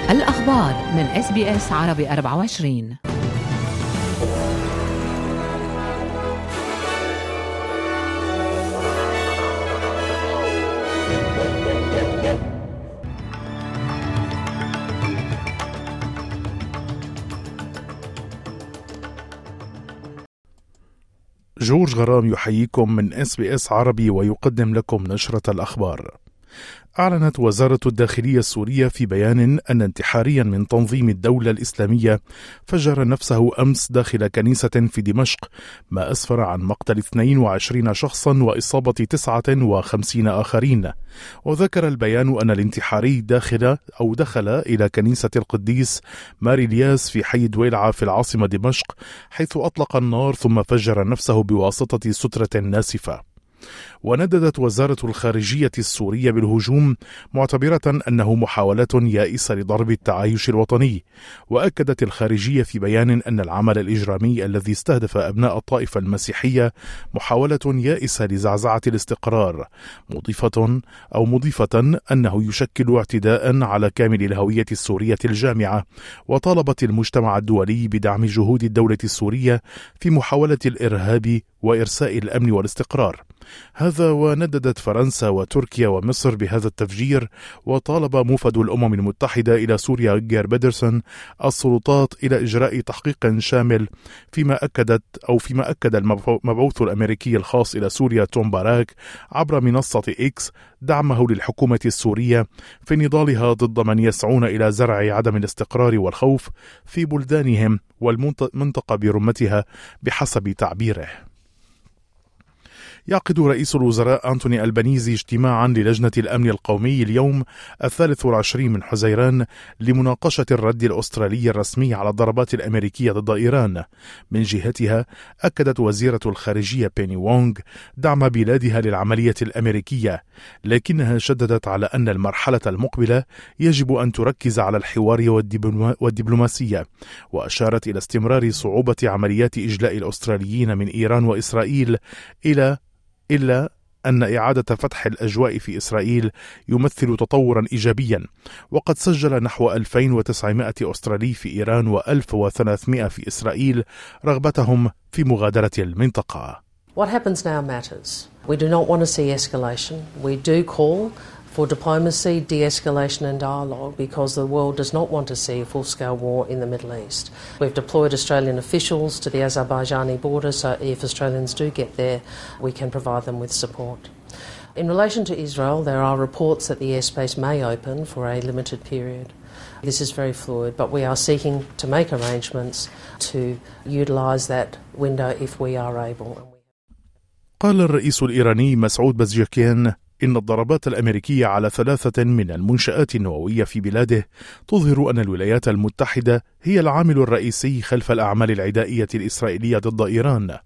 الأخبار من SBS عربي 24. جورج غرام يحييكم من SBS عربي ويقدم لكم نشرة الأخبار. أعلنت وزارة الداخلية السورية في بيان أن انتحاريا من تنظيم الدولة الإسلامية فجر نفسه أمس داخل كنيسة في دمشق، ما أسفر عن مقتل 22 شخصا وإصابة 59 آخرين. وذكر البيان أن الانتحاري دخل إلى كنيسة القديس ماري الياس في حي دويلعة في العاصمة دمشق، حيث أطلق النار ثم فجر نفسه بواسطة سترة ناسفة. ونددت وزارة الخارجية السورية بالهجوم، معتبرة أنه محاولة يائسة لضرب التعايش الوطني. وأكدت الخارجية في بيان أن العمل الإجرامي الذي استهدف أبناء الطائفة المسيحية محاولة يائسة لزعزعة الاستقرار، مضيفة أنه يشكل اعتداء على كامل الهوية السورية الجامعة. وطالبت المجتمع الدولي بدعم جهود الدولة السورية في محاولة الإرهاب وإرساء الأمن والاستقرار. هذا ونددت فرنسا وتركيا ومصر بهذا التفجير. وطالب موفد الأمم المتحدة إلى سوريا جير بيدرسون السلطات إلى إجراء تحقيق شامل، فيما أكد المبعوث الأمريكي الخاص إلى سوريا توم باراك عبر منصة إكس دعمه للحكومة السورية في نضالها ضد من يسعون إلى زرع عدم الاستقرار والخوف في بلدانهم والمنطقة برمتها بحسب تعبيره. يعقد رئيس الوزراء أنتوني ألبانيزي اجتماعا للجنة الأمن القومي اليوم 23 من حزيران لمناقشة الرد الأسترالي الرسمي على الضربات الأمريكية ضد إيران. من جهتها أكدت وزيرة الخارجية بيني وونغ دعم بلادها للعملية الأمريكية، لكنها شددت على أن المرحلة المقبلة يجب أن تركز على الحوار والدبلوماسية. وأشارت إلى استمرار صعوبة عمليات إجلاء الأستراليين من إيران وإسرائيل إلا أن إعادة فتح الأجواء في إسرائيل يمثل تطورا إيجابيا. وقد سجل نحو 2900 أسترالي في إيران و1300 في إسرائيل رغبتهم في مغادرة المنطقة. What happens now matters. We do not want to see escalation. We do call for diplomacy, de-escalation and dialogue because the world does not want to see a full-scale war in the Middle East. We've deployed Australian officials to the Azerbaijani border, so if Australians do get there, we can provide them with support. In relation to Israel, there are reports that the airspace may open for a limited period. This is very fluid, but we are seeking to make arrangements to utilise that window if we are able. قال الرئيس الإيراني مسعود بزشكيان إن الضربات الأمريكية على 3 من المنشآت النووية في بلاده تظهر أن الولايات المتحدة هي العامل الرئيسي خلف الأعمال العدائية الإسرائيلية ضد إيران.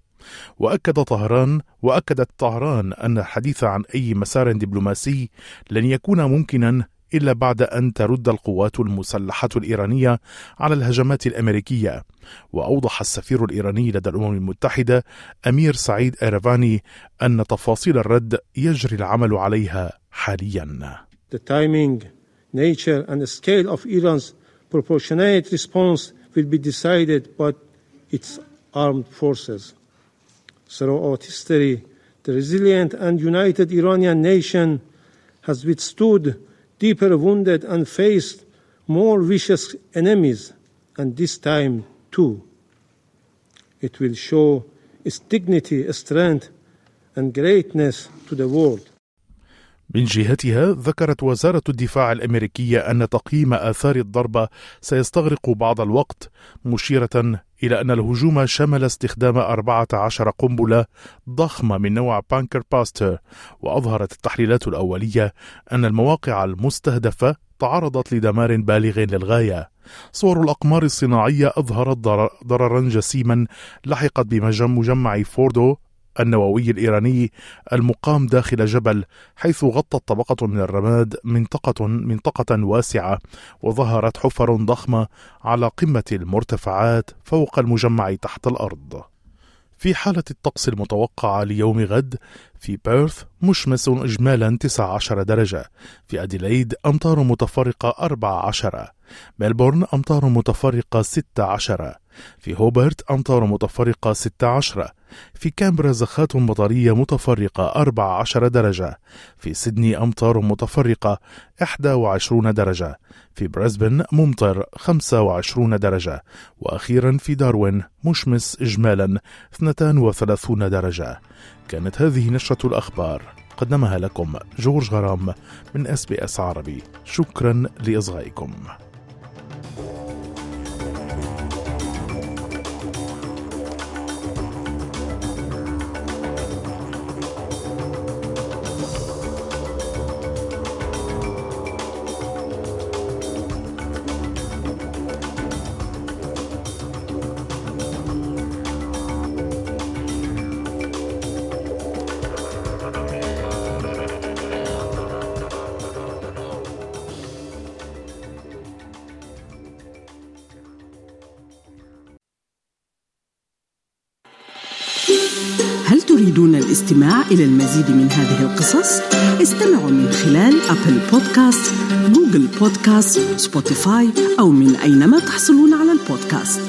وأكدت طهران أن الحديث عن أي مسار دبلوماسي لن يكون ممكنا إلا بعد أن ترد القوات المسلحة الإيرانية على الهجمات الأمريكية. وأوضح السفير الإيراني لدى الأمم المتحدة أمير سعيد إيرفاني أن تفاصيل الرد يجري العمل عليها حاليا. The timing, nature and scale of Iran's proportionate response will be decided by its armed forces. Throughout history, the resilient and united Iranian nation has withstood deeper wounded and faced more vicious enemies, and this time too. It will show its dignity, strength and greatness to the world. من جهتها ذكرت وزارة الدفاع الأمريكية أن تقييم آثار الضربة سيستغرق بعض الوقت، مشيرة إلى أن الهجوم شمل استخدام 14 قنبلة ضخمة من نوع بانكر باستر. وأظهرت التحليلات الأولية أن المواقع المستهدفة تعرضت لدمار بالغ للغاية. صور الأقمار الصناعية أظهرت ضررا جسيما لحقت بمجمع فوردو النووي الإيراني المقام داخل جبل، حيث غطت طبقة من الرماد منطقة واسعة، وظهرت حفر ضخمة على قمة المرتفعات فوق المجمع تحت الأرض. في حالة الطقس المتوقعة ليوم غد: في بيرث مشمس إجمالا 19 درجة، في أديلايد أمطار متفرقة 14، ملبورن أمطار متفرقة 16، في هوبرت أمطار متفرقة 16، في كامبرا زخات مطرية متفرقة 14 درجة، في سيدني أمطار متفرقة 21 درجة، في بريسبن ممطر 25 درجة، وأخيرا في داروين مشمس إجمالا 32 درجة. كانت هذه نشرة الأخبار قدمها لكم جورج غرام من SBS عربي. شكرا لإصغائكم. هل تريدون الاستماع إلى المزيد من هذه القصص؟ استمعوا من خلال أبل بودكاست، جوجل بودكاست، سبوتيفاي أو من أينما تحصلون على البودكاست.